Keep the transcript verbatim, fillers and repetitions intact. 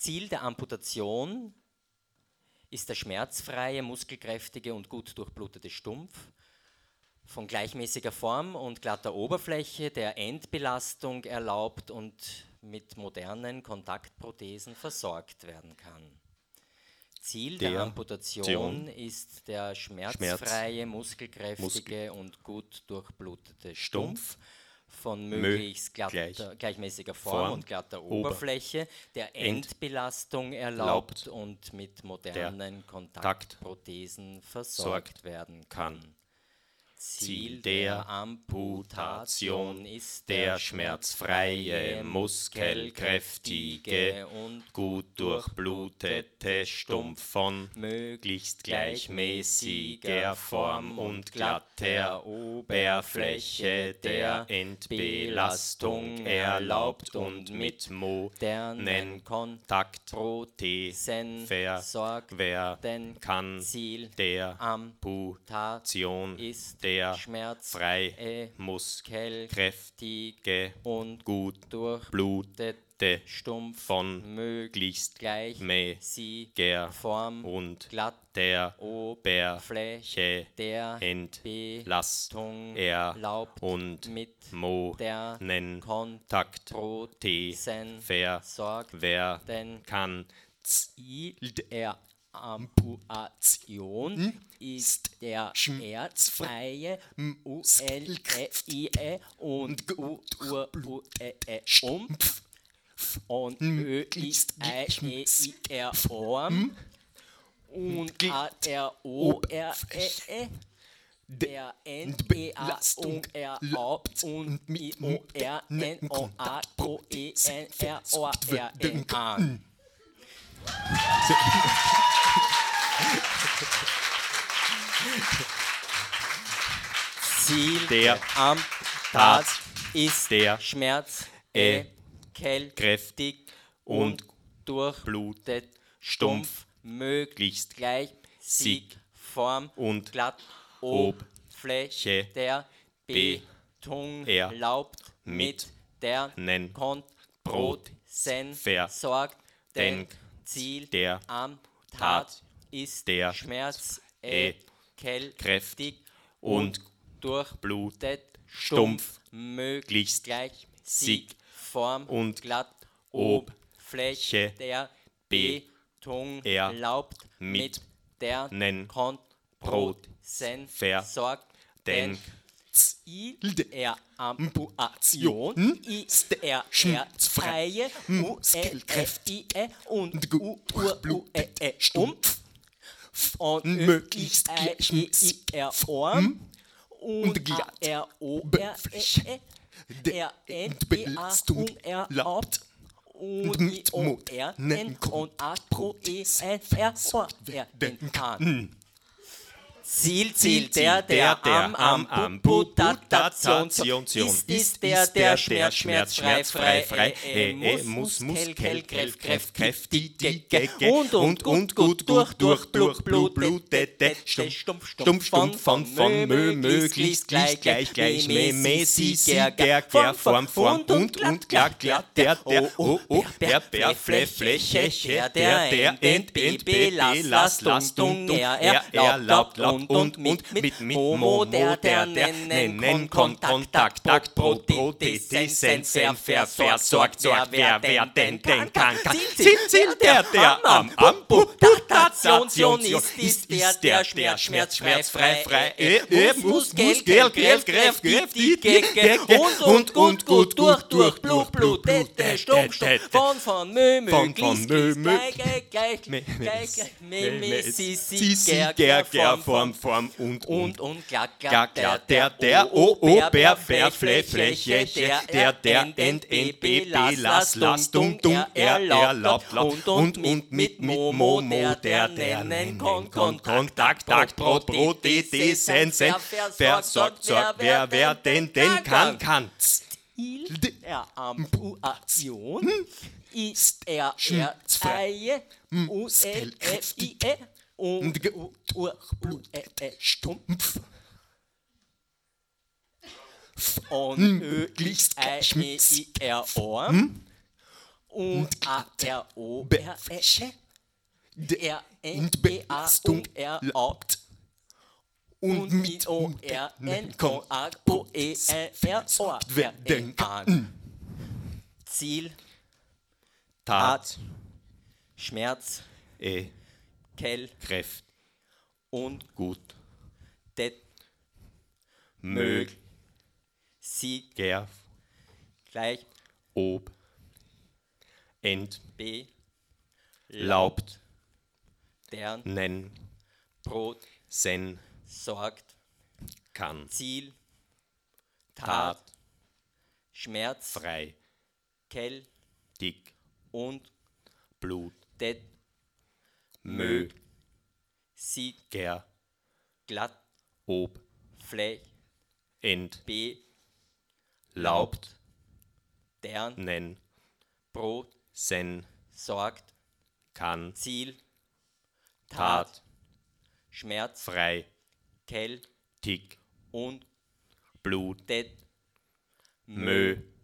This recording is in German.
Ziel der Amputation ist der schmerzfreie, muskelkräftige und gut durchblutete Stumpf von gleichmäßiger Form und glatter Oberfläche, der Endbelastung erlaubt und mit modernen Kontaktprothesen versorgt werden kann. Ziel der, der Amputation ist der schmerzfreie, Schmerz, muskelkräftige Muskel und gut durchblutete Stumpf, Stumpf von möglichst glatter, gleich, gleichmäßiger Form, Form und glatter Oberfläche, der Endbelastung erlaubt und mit modernen Kontaktprothesen versorgt werden kann. Ziel der Amputation ist der schmerzfreie, muskelkräftige und gut durchblutete Stumpf von möglichst gleichmäßiger Form und glatter Oberfläche, der Entbelastung erlaubt und mit modernen Kontaktprothesen versorgt werden kann. Ziel der Amputation ist der schmerzfreie, muskelkräftige und gut durchblutete Stumpf von möglichst gleichmäßiger Form und glatter Oberfläche, der Entbelastung erlaubt und mit modernen Kontaktprothesen versorgt werden kann. Ziel der Amputation hm? ist der schmerzfreie, muskelkräftige und gut durchblutete Stumpf und möglichst gleichmäßiger Form und glatter Oberfläche, der Entbelastung erlaubt und mit modernen Kontaktprothesen versorgt werden kann. Ziel der Amputation ist der Schmerz, äh, kräftig und durchblutet, stumpf, möglichst gleichmäßig Form und glatt Oberfläche, der Beton erlaubt mit der Kontaktprothesen versorgt den Ziel der Amputation ist der Schmerz, äh, kräftig und durchblutet, stumpf, möglichst gleichmäßig Form und glatt Oberfläche, der Beton erlaubt mit der Kontaktprothesen versorgt den Ziel der Amputation ist der schmerzfreie, muskelkräftige und gut durchblutete Stumpf von möglichst gleichmäßiger Form und glatter Oberfläche, der Entbelastung erlaubt und mit modernen Kontaktprothesen versorgt werden kann. Ziel, Ziel der, der, der am Amputation ist, ist der, der Schmerz, schmerzfrei, frei, frei, muss, muskelkräftige und, und, und, gut, durch, durch, durch, blutete, stumpf, stumpf, stumpf, von, von, möglichst, gleich, gleich, gleichmäßiger Form, Form, und, und, glatt, glatt, der, der, oh, oh, der, der, Fläche, der, der, Entbelastung, er, erlaubt, und, und mit, mit, mit modernen Kontaktprothesen versorgt wer werden kann. Ziel der, der am Amputation ist, ist der, der Schmerz, schmerzfrei, muskelkräftige und, und, gut, durch, durch, durchblutete Stumpf von, von, möglichst gleichmäßiger Form, Form und, und, und glatt, glatt, der, der, der Oberfläche, der, der Entbelastung erlaubt und, und mit, mit modernen Kontaktprothesen versorgt, wer werden denn kann, kann. Ziel der Amputation ist der schmerzfreie, muskelkräftige und durchblutete Stumpf von möglichst gleichmäßiger Form U A R O R E Befläche, R N und E A Belastung U R A laubt. Und mit O R N O kommt A O E N R O R E werden A. Ziel, Tat, Schmerz, E, Kell Kräft, und gut, Det, mög, Sieg, ger, gleich, ob, ent, B, laubt, deren, nen, Brot, sen, sorgt, kann, Ziel, Tat, Tat, Schmerz, frei, Kell dick, und Blut, Det, mög, Sieg, ger, glatt, ob, Flech, ent, B, laubt, deren, nen, Brot, sen, sorgt, kann, Ziel, Tat, Tat, Schmerz, frei, Kell dick, und Blut, Det, Mö,